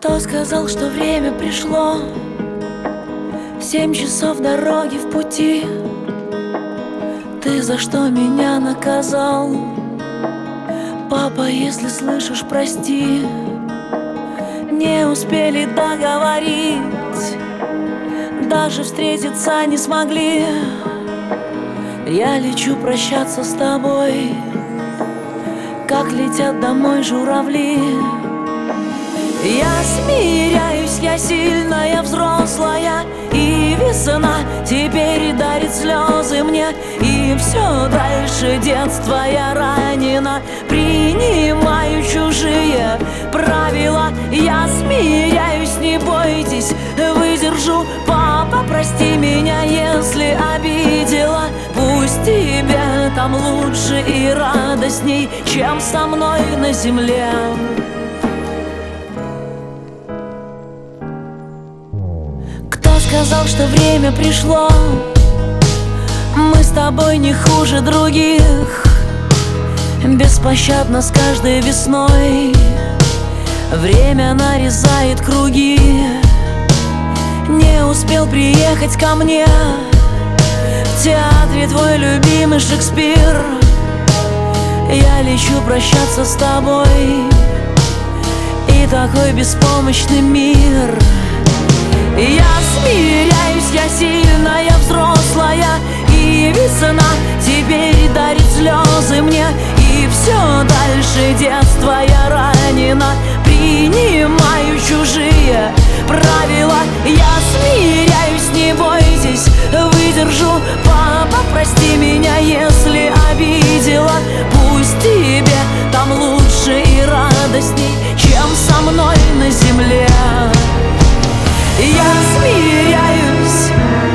Кто сказал, что время пришло? 7 часов дороги в пути. Ты за что меня наказал? Папа, если слышишь, прости. Не успели договорить, даже встретиться не смогли. Я лечу прощаться с тобой, как летят домой журавли. Я смиряюсь, я сильная, взрослая, и весна теперь дарит слезы мне. И все дальше детства я ранена, принимаю чужие правила. Я смиряюсь, не бойтесь, выдержу. Папа, прости меня, если обидела. Пусть тебе там лучше и радостней, чем со мной на земле. Сказал, что время пришло. Мы с тобой не хуже других, беспощадно с каждой весной. Время нарезает круги. Не успел приехать ко мне, в театре твой любимый Шекспир. Я лечу прощаться с тобой, и такой беспомощный мир. Я смиряюсь, я сильная, взрослая, и весна теперь дарит слезы мне. И все дальше детства я ранена, принимаю чужие правила. Я смиряюсь, не бойтесь, выдержу. Папа, прости меня, если обидела. Пусть тебе там лучше и радостней, чем со мной на земле. Я смиряюсь,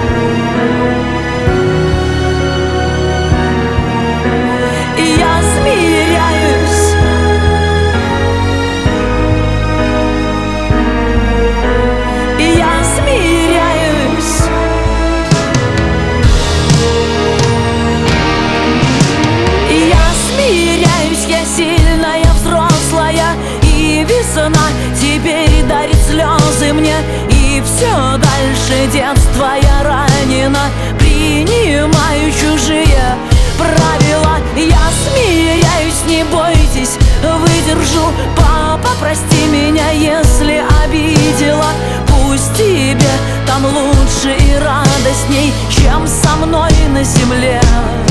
я смиряюсь, я смиряюсь. Я смиряюсь, я сильная, взрослая, и весна теперь дарит слезы мне. И все дальше детства я ранена, принимаю чужие правила. Я смиряюсь, не бойтесь, выдержу. Папа, прости меня, если обидела. Пусть тебе там лучше и радостней, чем со мной на земле.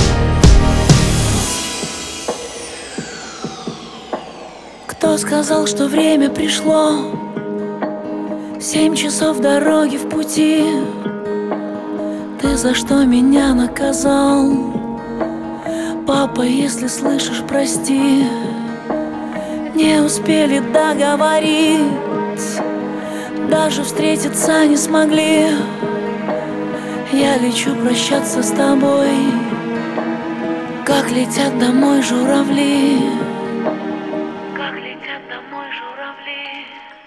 Кто сказал, что время пришло? 7 часов дороги в пути. Ты за что меня наказал? Папа, если слышишь, прости. Не успели договорить, даже встретиться не смогли. Я лечу прощаться с тобой, как летят домой журавли. Как летят домой журавли.